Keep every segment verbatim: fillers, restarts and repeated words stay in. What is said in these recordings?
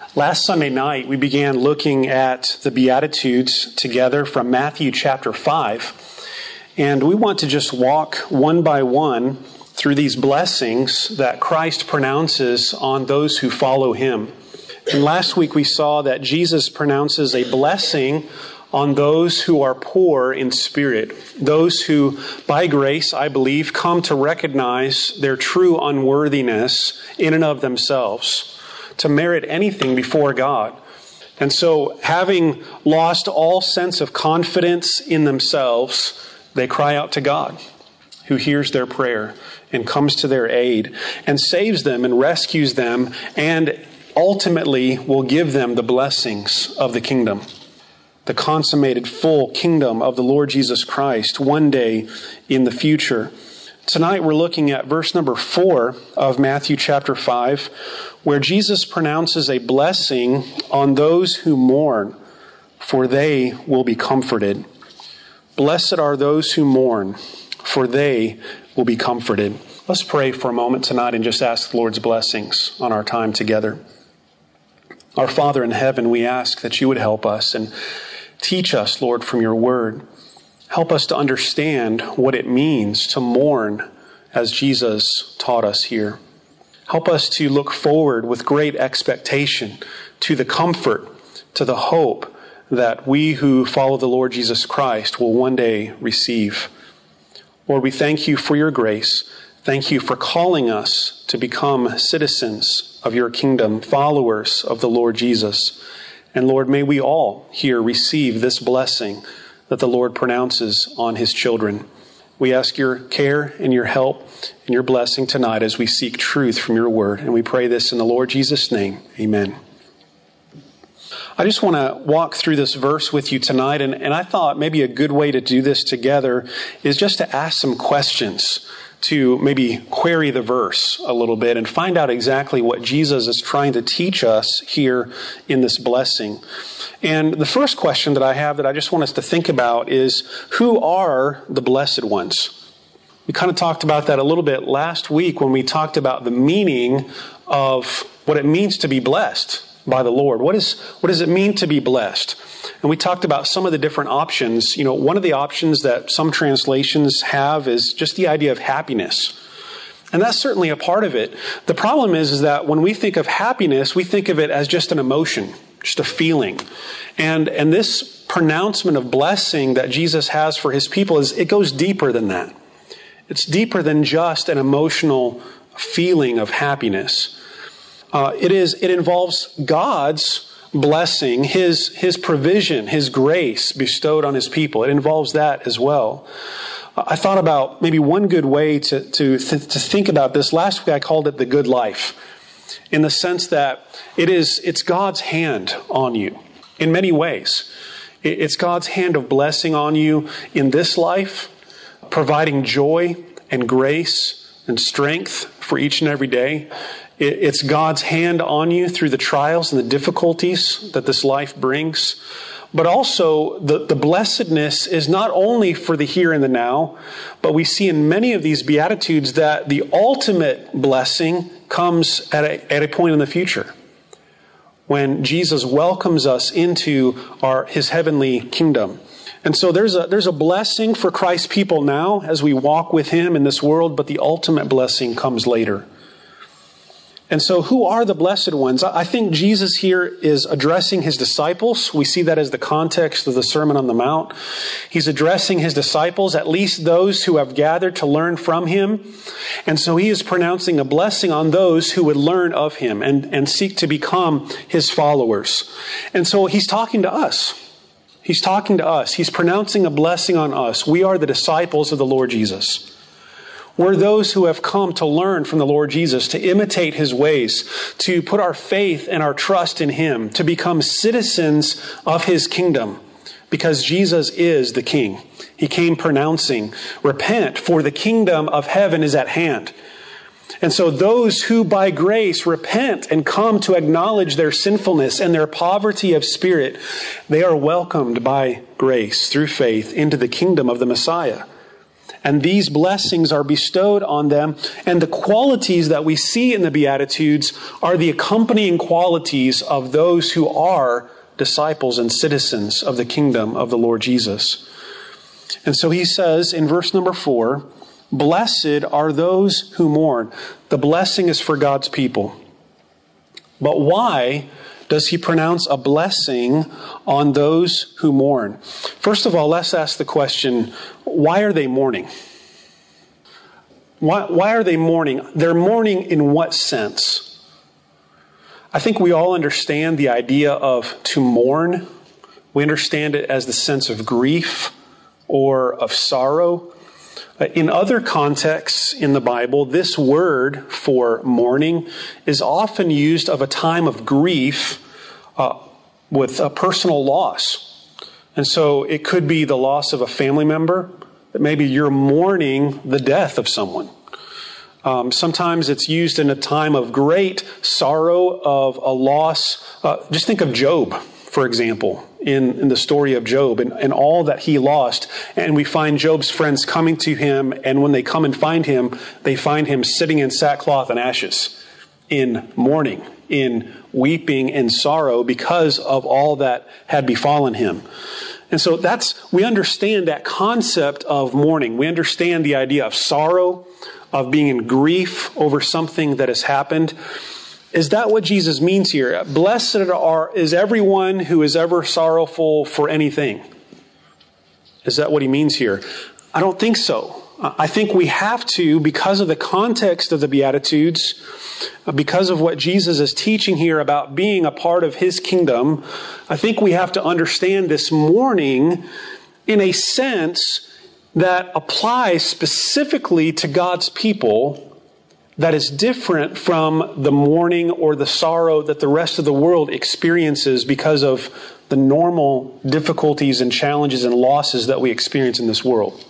Last Sunday night, we began looking at the Beatitudes together from Matthew chapter five. And we want to just walk one by one through these blessings that Christ pronounces on those who follow Him. And last week we saw that Jesus pronounces a blessing on those who are poor in spirit. Those who, by grace, I believe, come to recognize their true unworthiness in and of themselves, to merit anything before God. And so, having lost all sense of confidence in themselves, they cry out to God, who hears their prayer and comes to their aid and saves them and rescues them and ultimately will give them the blessings of the kingdom, the consummated full kingdom of the Lord Jesus Christ one day in the future. Tonight we're looking at verse number four of Matthew chapter five, where Jesus pronounces a blessing on those who mourn, for they will be comforted. Blessed are those who mourn, for they will be comforted. Let's pray for a moment tonight and just ask the Lord's blessings on our time together. Our Father in heaven, we ask that you would help us and teach us, Lord, from your word. Help us to understand what it means to mourn as Jesus taught us here. Help us to look forward with great expectation to the comfort, to the hope that we who follow the Lord Jesus Christ will one day receive. Lord, we thank you for your grace. Thank you for calling us to become citizens of your kingdom, followers of the Lord Jesus. And Lord, may we all here receive this blessing that the Lord pronounces on his children. We ask your care and your help and your blessing tonight as we seek truth from your word. And we pray this in the Lord Jesus' name. Amen. I just want to walk through this verse with you tonight. And, and I thought maybe a good way to do this together is just to ask some questions, to maybe query the verse a little bit and find out exactly what Jesus is trying to teach us here in this blessing. And the first question that I have that I just want us to think about is, who are the blessed ones? We kind of talked about that a little bit last week when we talked about the meaning of what it means to be blessed by the Lord. What is, what does it mean to be blessed? And we talked about some of the different options. You know, one of the options that some translations have is just the idea of happiness. And that's certainly a part of it. The problem is, is that when we think of happiness, we think of it as just an emotion, just a feeling. And, and this pronouncement of blessing that Jesus has for his people is, it goes deeper than that. It's deeper than just an emotional feeling of happiness. Uh, it is, it involves God's blessing, His, His provision, His grace bestowed on His people. It involves that as well. I thought about maybe one good way to, to, th- to think about this. Last week I called it the good life, in the sense that it is, it's God's hand on you in many ways. It's God's hand of blessing on you in this life, providing joy and grace and strength for each and every day. It's God's hand on you through the trials and the difficulties that this life brings. But also, the, the blessedness is not only for the here and the now, but we see in many of these Beatitudes that the ultimate blessing comes at a, at a point in the future, when Jesus welcomes us into our his heavenly kingdom. And so there's a, there's a blessing for Christ's people now as we walk with him in this world, but the ultimate blessing comes later. And so who are the blessed ones? I think Jesus here is addressing his disciples. We see that as the context of the Sermon on the Mount. He's addressing his disciples, at least those who have gathered to learn from him. And so he is pronouncing a blessing on those who would learn of him and, and seek to become his followers. And so he's talking to us. He's talking to us. He's pronouncing a blessing on us. We are the disciples of the Lord Jesus. We're those who have come to learn from the Lord Jesus, to imitate his ways, to put our faith and our trust in him, to become citizens of his kingdom, because Jesus is the King. He came pronouncing, "Repent, for the kingdom of heaven is at hand." And so those who by grace repent and come to acknowledge their sinfulness and their poverty of spirit, they are welcomed by grace through faith into the kingdom of the Messiah. And these blessings are bestowed on them. And the qualities that we see in the Beatitudes are the accompanying qualities of those who are disciples and citizens of the kingdom of the Lord Jesus. And so he says in verse number four, blessed are those who mourn. The blessing is for God's people. But why does he pronounce a blessing on those who mourn? First of all, let's ask the question, why are they mourning? Why, why are they mourning? They're mourning in what sense? I think we all understand the idea of to mourn. We understand it as the sense of grief or of sorrow. In other contexts in the Bible, this word for mourning is often used of a time of grief uh, with a personal loss. And so it could be the loss of a family member, that maybe you're mourning the death of someone. Um, sometimes it's used in a time of great sorrow of a loss. Uh, just think of Job, for example, in, in the story of Job and, and all that he lost. And we find Job's friends coming to him, and when they come and find him, they find him sitting in sackcloth and ashes, in mourning, in weeping and sorrow because of all that had befallen him. And so that's, we understand that concept of mourning. We understand the idea of sorrow, of being in grief over something that has happened. Is that what Jesus means here? Blessed are, is everyone who is ever sorrowful for anything. Is that what he means here? I don't think so. I think we have to, because of the context of the Beatitudes, because of what Jesus is teaching here about being a part of his kingdom, I think we have to understand this mourning in a sense that applies specifically to God's people, that is different from the mourning or the sorrow that the rest of the world experiences because of the normal difficulties and challenges and losses that we experience in this world.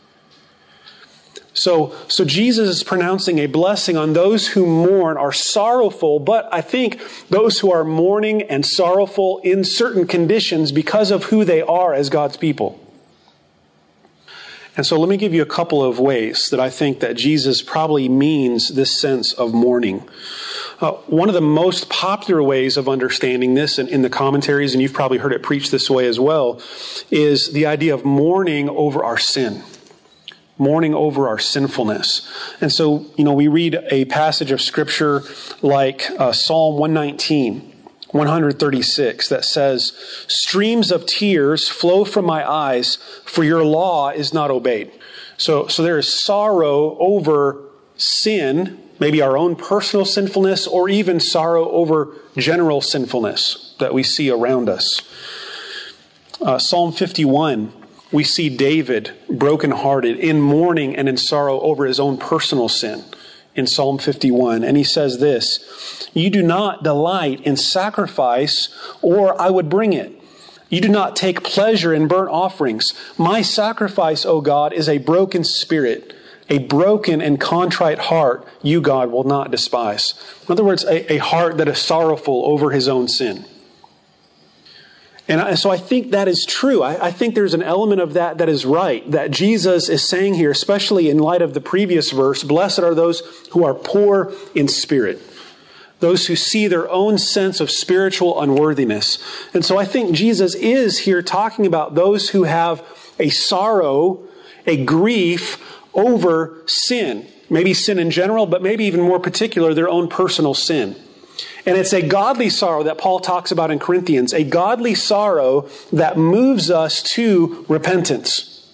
So, so Jesus is pronouncing a blessing on those who mourn, are sorrowful, but I think those who are mourning and sorrowful in certain conditions because of who they are as God's people. And so let me give you a couple of ways that I think that Jesus probably means this sense of mourning. Uh, one of the most popular ways of understanding this in, in the commentaries, and you've probably heard it preached this way as well, is the idea of mourning over our sin. Mourning over our sinfulness. And so, you know, we read a passage of Scripture like uh, Psalm one nineteen, one thirty-six, that says, streams of tears flow from my eyes, for your law is not obeyed. So, so there is sorrow over sin, maybe our own personal sinfulness, or even sorrow over general sinfulness that we see around us. Uh, Psalm fifty-one, we see David brokenhearted, in mourning and in sorrow over his own personal sin in Psalm fifty-one. And he says this, you do not delight in sacrifice, or I would bring it. You do not take pleasure in burnt offerings. My sacrifice, O God, is a broken spirit. A broken and contrite heart, you, God, will not despise. In other words, a, a heart that is sorrowful over his own sin. And I, so I think that is true. I, I think there's an element of that that is right, that Jesus is saying here, especially in light of the previous verse, blessed are those who are poor in spirit, those who see their own sense of spiritual unworthiness. And so I think Jesus is here talking about those who have a sorrow, a grief over sin. Maybe sin in general, but maybe even more particular, their own personal sin. And it's a godly sorrow that Paul talks about in Corinthians, a godly sorrow that moves us to repentance.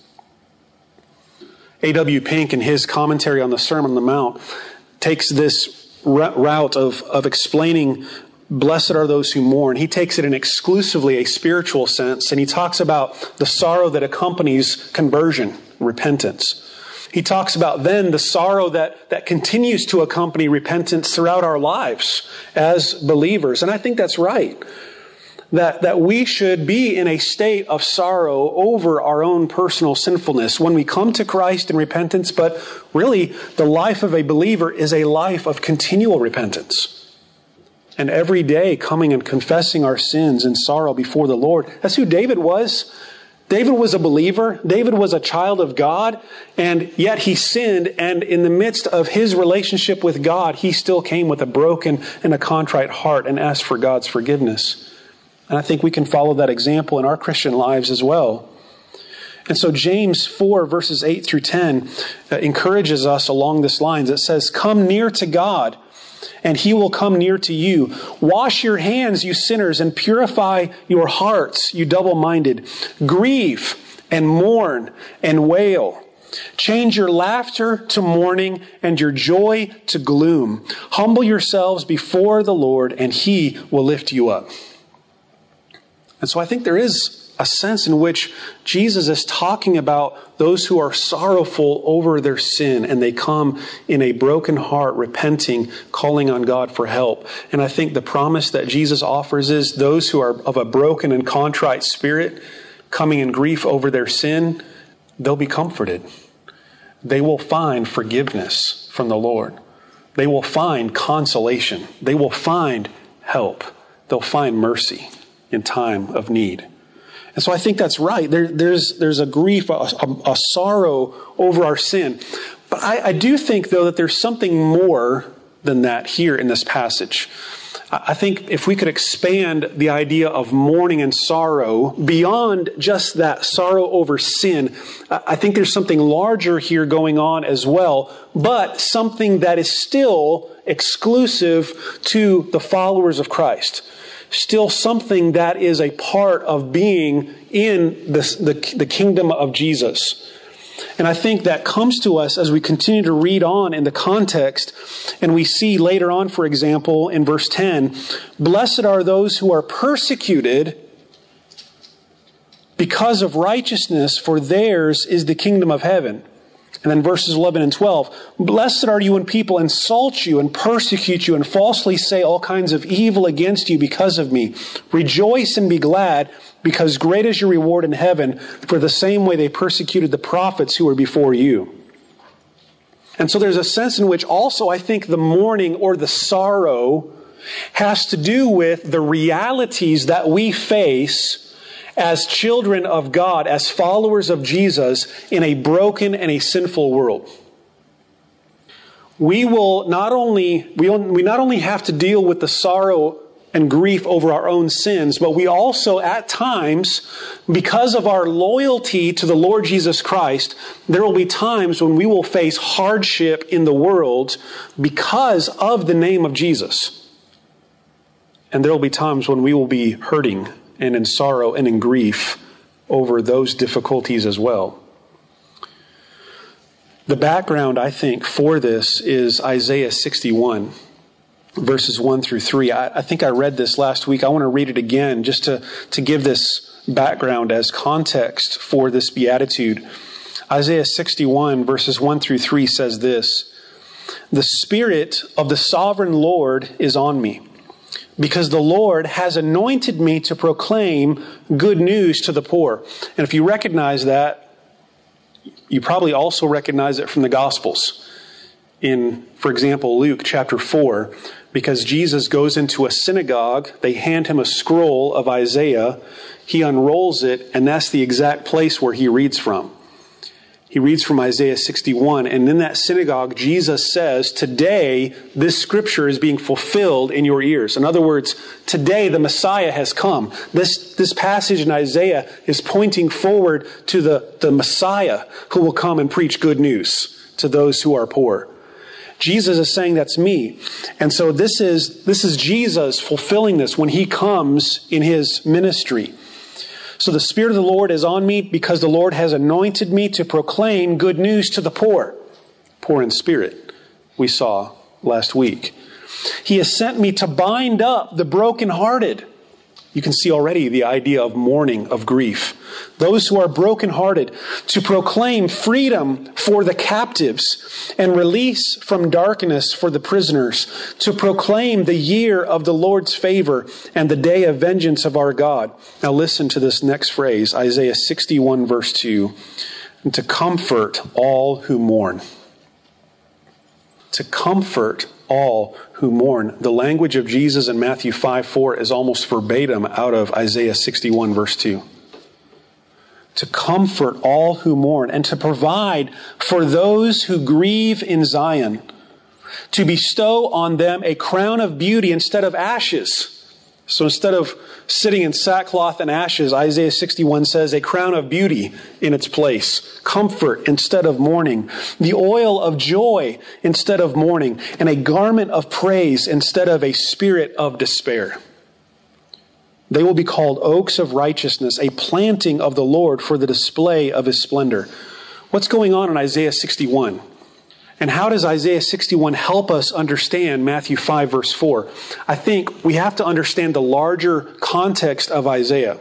A W Pink, in his commentary on the Sermon on the Mount, takes this route of, of explaining blessed are those who mourn. He takes it in exclusively a spiritual sense, and he talks about the sorrow that accompanies conversion, repentance. He talks about then the sorrow that, that continues to accompany repentance throughout our lives as believers. And I think that's right. That, that we should be in a state of sorrow over our own personal sinfulness when we come to Christ in repentance. But really, the life of a believer is a life of continual repentance. And every day coming and confessing our sins and sorrow before the Lord. That's who David was. David was a believer. David was a child of God, and yet he sinned. And in the midst of his relationship with God, he still came with a broken and a contrite heart and asked for God's forgiveness. And I think we can follow that example in our Christian lives as well. And so James four, verses eight through ten, uh, encourages us along this lines. It says, "Come near to God, and He will come near to you. Wash your hands, you sinners, and purify your hearts, you double-minded. Grieve and mourn and wail. Change your laughter to mourning and your joy to gloom. Humble yourselves before the Lord, and He will lift you up." And so I think there is a sense in which Jesus is talking about those who are sorrowful over their sin, and they come in a broken heart, repenting, calling on God for help. And I think the promise that Jesus offers is those who are of a broken and contrite spirit, coming in grief over their sin, they'll be comforted. They will find forgiveness from the Lord. They will find consolation. They will find help. They'll find mercy in time of need. And so I think that's right. There, there's, there's a grief, a, a, a sorrow over our sin. But I, I do think, though, that there's something more than that here in this passage. I think if we could expand the idea of mourning and sorrow beyond just that sorrow over sin, I think there's something larger here going on as well, but something that is still exclusive to the followers of Christ. Still something that is a part of being in the, the, the kingdom of Jesus. And I think that comes to us as we continue to read on in the context, and we see later on, for example, in verse ten, "Blessed are those who are persecuted because of righteousness, for theirs is the kingdom of heaven." And then verses eleven and twelve, "Blessed are you when people insult you and persecute you and falsely say all kinds of evil against you because of me. Rejoice and be glad, because great is your reward in heaven, for the same way they persecuted the prophets who were before you." And so there's a sense in which also I think the mourning or the sorrow has to do with the realities that we face as children of God, as followers of Jesus in a broken and a sinful world. We will not only, we, we not only have to deal with the sorrow and grief over our own sins, but we also at times, because of our loyalty to the Lord Jesus Christ, there will be times when we will face hardship in the world because of the name of Jesus. And there will be times when we will be hurting and in sorrow and in grief over those difficulties as well. The background, I think, for this is Isaiah sixty-one, verses one through three. I, I think I read this last week. I want to read it again just to, to give this background as context for this beatitude. Isaiah sixty-one, verses one through three says this: "The Spirit of the sovereign Lord is on me, because the Lord has anointed me to proclaim good news to the poor." And if you recognize that, you probably also recognize it from the Gospels. In, for example, Luke chapter four, because Jesus goes into a synagogue, they hand him a scroll of Isaiah, he unrolls it, and that's the exact place where he reads from. He reads from Isaiah sixty-one, and in that synagogue, Jesus says, "Today, this scripture is being fulfilled in your ears." In other words, today the Messiah has come. This, this passage in Isaiah is pointing forward to the, the Messiah who will come and preach good news to those who are poor. Jesus is saying, that's me. And so this is, this is Jesus fulfilling this when he comes in his ministry. "So the Spirit of the Lord is on me, because the Lord has anointed me to proclaim good news to the poor." Poor in spirit, we saw last week. "He has sent me to bind up the brokenhearted." You can see already the idea of mourning, of grief. "Those who are brokenhearted, to proclaim freedom for the captives and release from darkness for the prisoners, to proclaim the year of the Lord's favor and the day of vengeance of our God." Now listen to this next phrase, Isaiah sixty-one verse two. "And to comfort all who mourn." To comfort all who mourn. The language of Jesus in Matthew five four is almost verbatim out of Isaiah sixty-one verse two. to comfort all who mourn, and to provide for those who grieve in Zion, to bestow on them a crown of beauty instead of ashes. So instead of sitting in sackcloth and ashes, Isaiah sixty-one says, a crown of beauty in its place, comfort instead of mourning, the oil of joy instead of mourning, and a garment of praise instead of a spirit of despair. They will be called oaks of righteousness, a planting of the Lord for the display of His splendor. What's going on in Isaiah sixty-one? And how does Isaiah sixty-one help us understand Matthew five, verse four? I think we have to understand the larger context of Isaiah.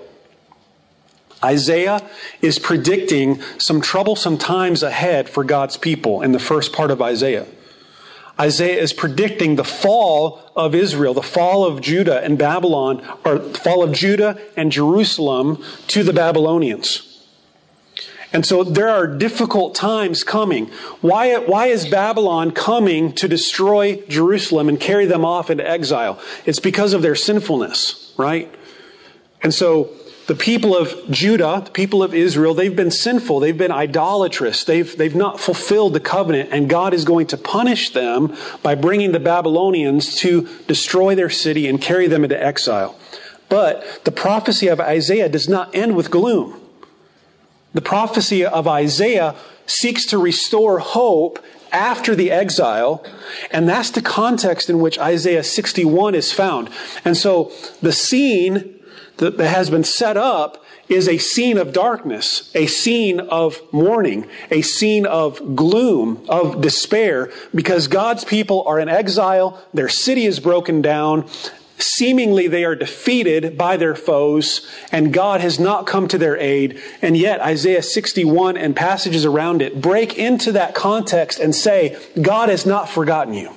Isaiah is predicting some troublesome times ahead for God's people in the first part of Isaiah. Isaiah is predicting the fall of Israel, the fall of Judah and Babylon, or the fall of Judah and Jerusalem to the Babylonians. And so there are difficult times coming. Why, why is Babylon coming to destroy Jerusalem and carry them off into exile? It's because of their sinfulness, right? And so the people of Judah, the people of Israel, they've been sinful. They've been idolatrous. They've, they've not fulfilled the covenant, and God is going to punish them by bringing the Babylonians to destroy their city and carry them into exile. But the prophecy of Isaiah does not end with gloom. The prophecy of Isaiah seeks to restore hope after the exile, and that's the context in which Isaiah sixty-one is found. And so the scene that has been set up is a scene of darkness, a scene of mourning, a scene of gloom, of despair, because God's people are in exile, their city is broken down, seemingly they are defeated by their foes, and God has not come to their aid. And yet Isaiah sixty-one and passages around it break into that context and say, God has not forgotten you.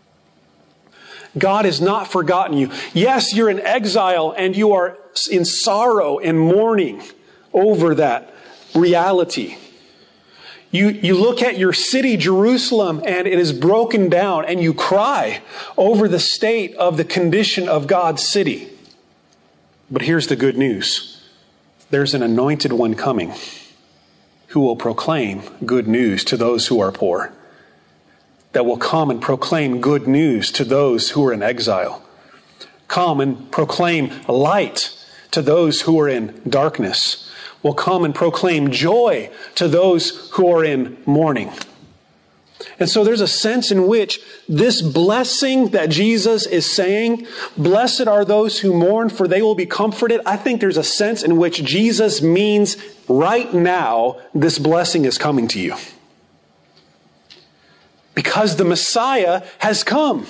God has not forgotten you. Yes, you're in exile and you are in sorrow and mourning over that reality. You, you look at your city, Jerusalem, and it is broken down, and you cry over the state of the condition of God's city. But here's the good news. There's an anointed one coming who will proclaim good news to those who are poor, that will come and proclaim good news to those who are in exile. Come and proclaim light to those who are in darkness. Will come and proclaim joy to those who are in mourning. And so there's a sense in which this blessing that Jesus is saying, blessed are those who mourn, for they will be comforted. I think there's a sense in which Jesus means right now this blessing is coming to you. Because the Messiah has come.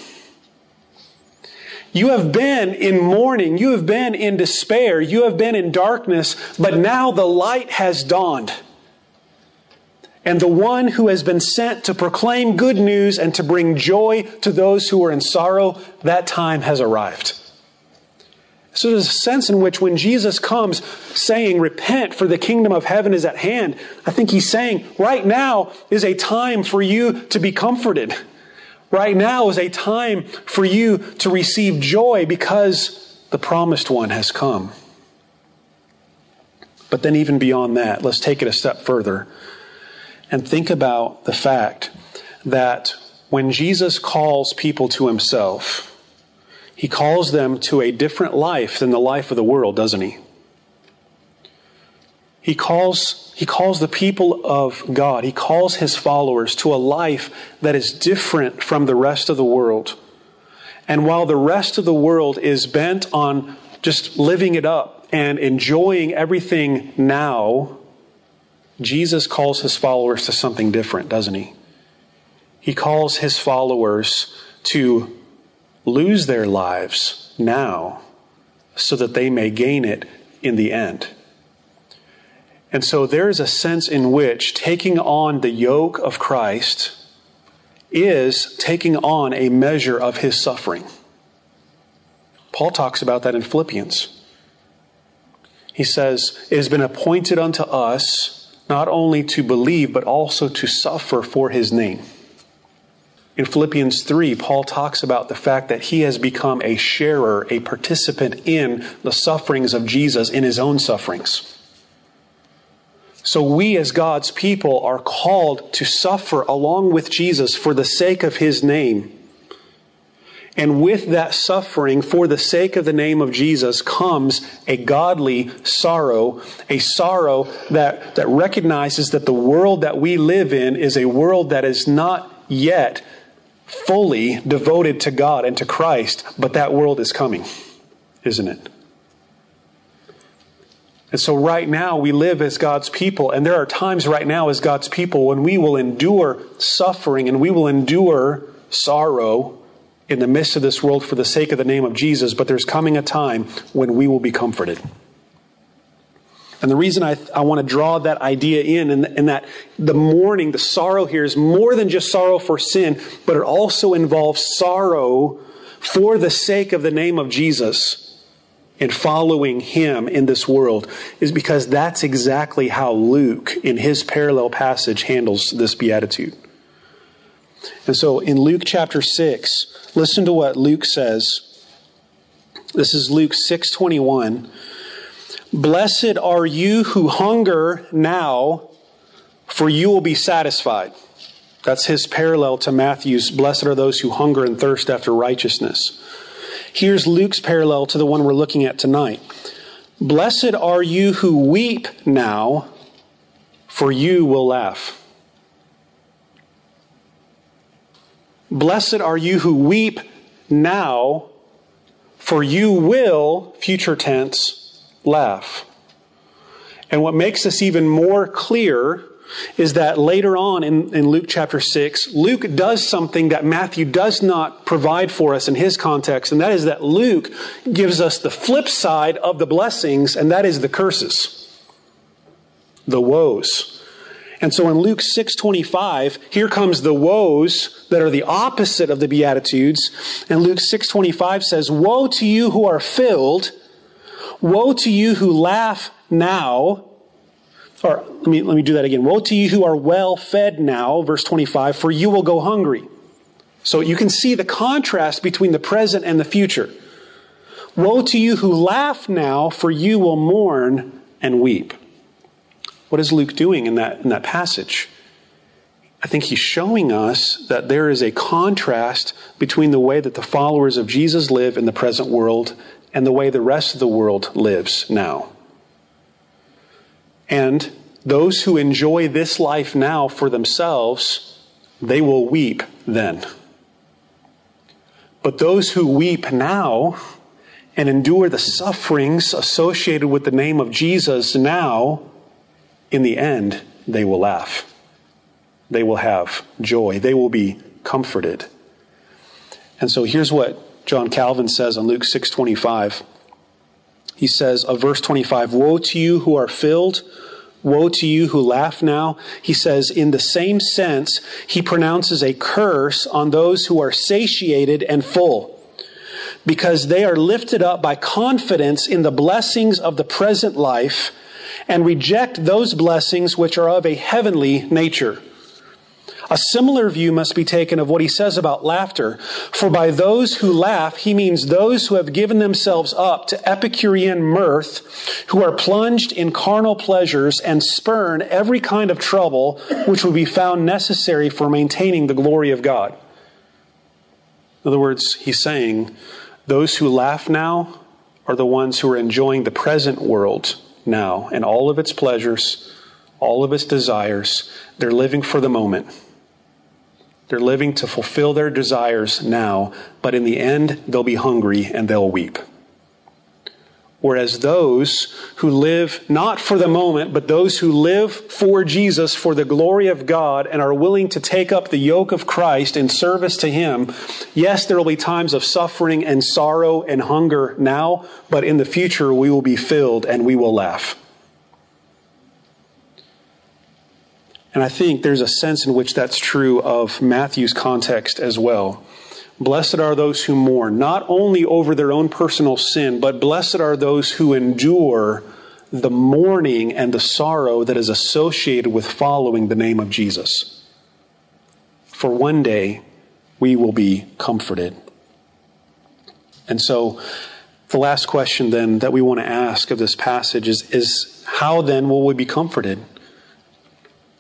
You have been in mourning. You have been in despair. You have been in darkness. But now the light has dawned. And the one who has been sent to proclaim good news and to bring joy to those who are in sorrow, that time has arrived. So there's a sense in which when Jesus comes saying, repent for the kingdom of heaven is at hand, I think He's saying right now is a time for you to be comforted. Right now is a time for you to receive joy because the promised one has come. But then even beyond that, let's take it a step further and think about the fact that when Jesus calls people to Himself, He calls them to a different life than the life of the world, doesn't He? He calls, he calls the people of God, He calls His followers to a life that is different from the rest of the world. And while the rest of the world is bent on just living it up and enjoying everything now, Jesus calls His followers to something different, doesn't He? He calls His followers to lose their lives now so that they may gain it in the end. And so there is a sense in which taking on the yoke of Christ is taking on a measure of His suffering. Paul talks about that in Philippians. He says, it has been appointed unto us not only to believe, but also to suffer for His name. In Philippians three, Paul talks about the fact that he has become a sharer, a participant in the sufferings of Jesus, in His own sufferings. So we as God's people are called to suffer along with Jesus for the sake of His name. And with that suffering for the sake of the name of Jesus comes a godly sorrow, a sorrow that, that recognizes that the world that we live in is a world that is not yet fully devoted to God and to Christ, but that world is coming, isn't it? And so right now we live as God's people, and there are times right now as God's people when we will endure suffering and we will endure sorrow in the midst of this world for the sake of the name of Jesus, but there's coming a time when we will be comforted. And the reason I, I want to draw that idea in, and, and that the mourning, the sorrow here is more than just sorrow for sin, but it also involves sorrow for the sake of the name of Jesus and following Him in this world, is because that's exactly how Luke, in his parallel passage, handles this beatitude. And so in Luke chapter six, listen to what Luke says. This is Luke six twenty-one. Blessed are you who hunger now, for you will be satisfied. That's his parallel to Matthew's, blessed are those who hunger and thirst after righteousness. Here's Luke's parallel to the one we're looking at tonight. Blessed are you who weep now, for you will laugh. Blessed are you who weep now, for you will, future tense, laugh. And what makes this even more clear is that later on in, in Luke chapter six, Luke does something that Matthew does not provide for us in his context, and that is that Luke gives us the flip side of the blessings, and that is the curses, the woes. And so in Luke six twenty-five, here comes the woes that are the opposite of the Beatitudes. And Luke six twenty-five says, woe to you who are filled, woe to you who laugh now. Or let me, let me do that again. Woe to you who are well fed now, verse twenty-five, for you will go hungry. So you can see the contrast between the present and the future. Woe to you who laugh now, for you will mourn and weep. What is Luke doing in that, in that passage? I think he's showing us that there is a contrast between the way that the followers of Jesus live in the present world and the way the rest of the world lives now. And those who enjoy this life now for themselves, they will weep then. But those who weep now and endure the sufferings associated with the name of Jesus now, in the end, they will laugh. They will have joy. They will be comforted. And so here's what John Calvin says on Luke six twenty-five. He says of verse twenty-five, woe to you who are filled, woe to you who laugh now. He says in the same sense, he pronounces a curse on those who are satiated and full, because they are lifted up by confidence in the blessings of the present life and reject those blessings which are of a heavenly nature. A similar view must be taken of what he says about laughter. For by those who laugh, he means those who have given themselves up to Epicurean mirth, who are plunged in carnal pleasures and spurn every kind of trouble which would be found necessary for maintaining the glory of God. In other words, he's saying, those who laugh now are the ones who are enjoying the present world now and all of its pleasures, all of its desires. They're living for the moment. They're living to fulfill their desires now, but in the end, they'll be hungry and they'll weep. Whereas those who live not for the moment, but those who live for Jesus, for the glory of God, and are willing to take up the yoke of Christ in service to Him, yes, there will be times of suffering and sorrow and hunger now, but in the future we will be filled and we will laugh. And I think there's a sense in which that's true of Matthew's context as well. Blessed are those who mourn, not only over their own personal sin, but blessed are those who endure the mourning and the sorrow that is associated with following the name of Jesus. For one day, we will be comforted. And so, the last question then that we want to ask of this passage is, is how then will we be comforted?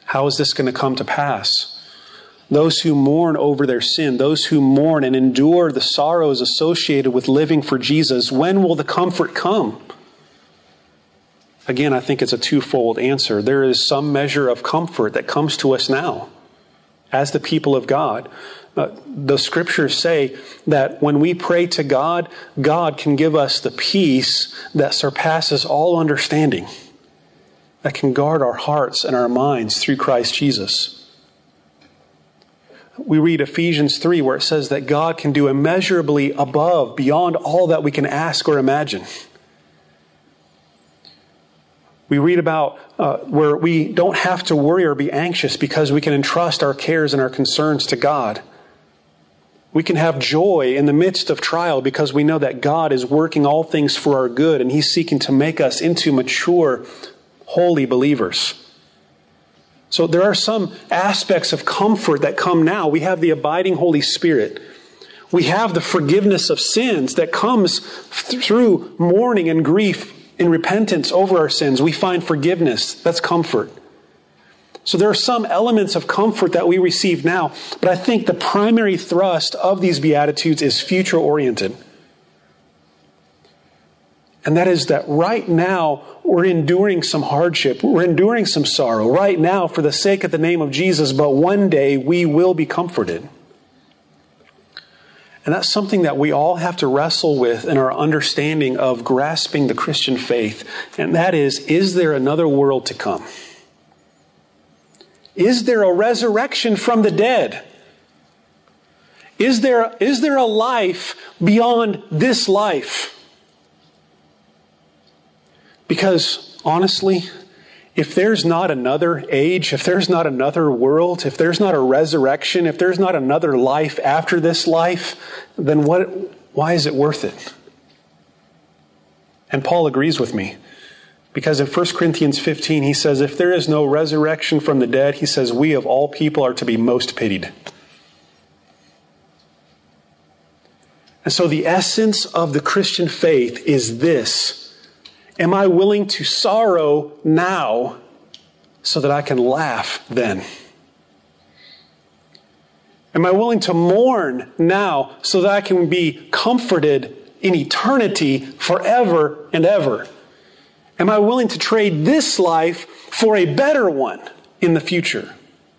How is this going to come to pass? Those who mourn over their sin, those who mourn and endure the sorrows associated with living for Jesus, when will the comfort come? Again, I think it's a twofold answer. There is some measure of comfort that comes to us now as the people of God. Uh, the scriptures say that when we pray to God, God can give us the peace that surpasses all understanding, that can guard our hearts and our minds through Christ Jesus. We read Ephesians three where it says that God can do immeasurably above, beyond all that we can ask or imagine. We read about uh, where we don't have to worry or be anxious because we can entrust our cares and our concerns to God. We can have joy in the midst of trial because we know that God is working all things for our good and He's seeking to make us into mature, holy believers. So there are some aspects of comfort that come now. We have the abiding Holy Spirit. We have the forgiveness of sins that comes through mourning and grief and repentance over our sins. We find forgiveness. That's comfort. So there are some elements of comfort that we receive now, but I think the primary thrust of these Beatitudes is future-oriented. And that is that right now we're enduring some hardship. We're enduring some sorrow right now for the sake of the name of Jesus, but one day we will be comforted. And that's something that we all have to wrestle with in our understanding of grasping the Christian faith. And that is, is there another world to come? Is there a resurrection from the dead? Is there, is there a life beyond this life? Because honestly, if there's not another age, if there's not another world, if there's not a resurrection, if there's not another life after this life, then what? Why is it worth it? And Paul agrees with me. Because in First Corinthians fifteen, he says, if there is no resurrection from the dead, he says, we of all people are to be most pitied. And so the essence of the Christian faith is this. Am I willing to sorrow now so that I can laugh then? Am I willing to mourn now so that I can be comforted in eternity forever and ever? Am I willing to trade this life for a better one in the future?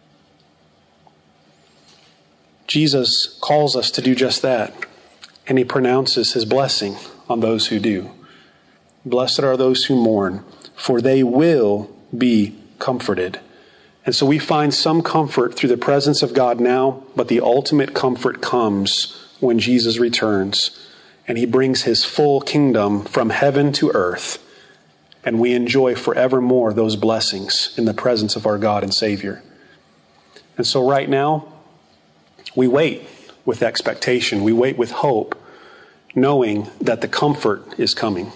Jesus calls us to do just that, and He pronounces His blessing on those who do. Blessed are those who mourn, for they will be comforted. And so we find some comfort through the presence of God now, but the ultimate comfort comes when Jesus returns and He brings His full kingdom from heaven to earth, and we enjoy forevermore those blessings in the presence of our God and Savior. And so right now, we wait with expectation. We wait with hope, knowing that the comfort is coming.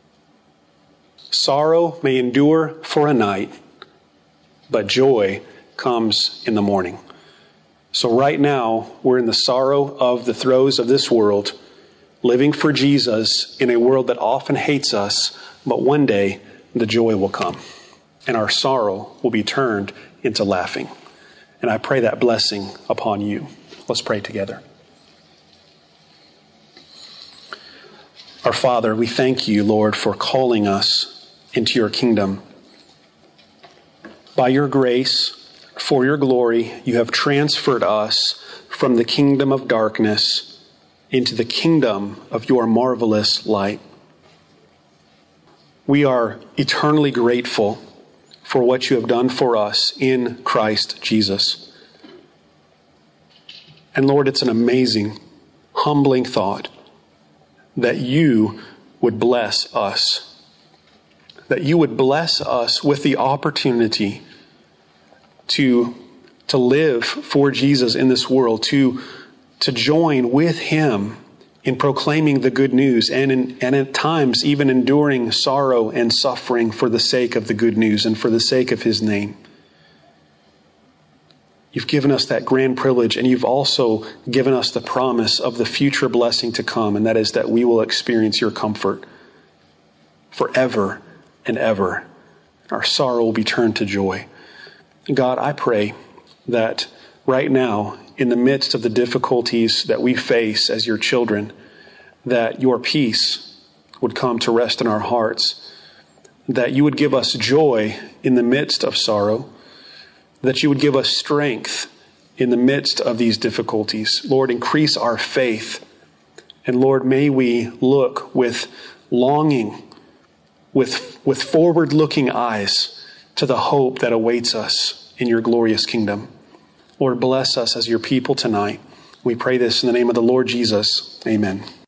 Sorrow may endure for a night, but joy comes in the morning. So right now, we're in the sorrow of the throes of this world, living for Jesus in a world that often hates us, but one day the joy will come, and our sorrow will be turned into laughing. And I pray that blessing upon you. Let's pray together. Our Father, we thank you, Lord, for calling us into your kingdom. By your grace, for your glory, you have transferred us from the kingdom of darkness into the kingdom of your marvelous light. We are eternally grateful for what you have done for us in Christ Jesus. And Lord, it's an amazing, humbling thought that you would bless us. That you would bless us with the opportunity to, to live for Jesus in this world, to, to join with Him in proclaiming the good news, and, in, and at times even enduring sorrow and suffering for the sake of the good news and for the sake of His name. You've given us that grand privilege, and you've also given us the promise of the future blessing to come, and that is that we will experience your comfort forever and ever. Our sorrow will be turned to joy. God, I pray that right now, in the midst of the difficulties that we face as your children, that your peace would come to rest in our hearts, that you would give us joy in the midst of sorrow, that you would give us strength in the midst of these difficulties. Lord, increase our faith. And Lord, may we look with longing, with, with forward-looking eyes to the hope that awaits us in your glorious kingdom. Lord, bless us as your people tonight. We pray this in the name of the Lord Jesus. Amen.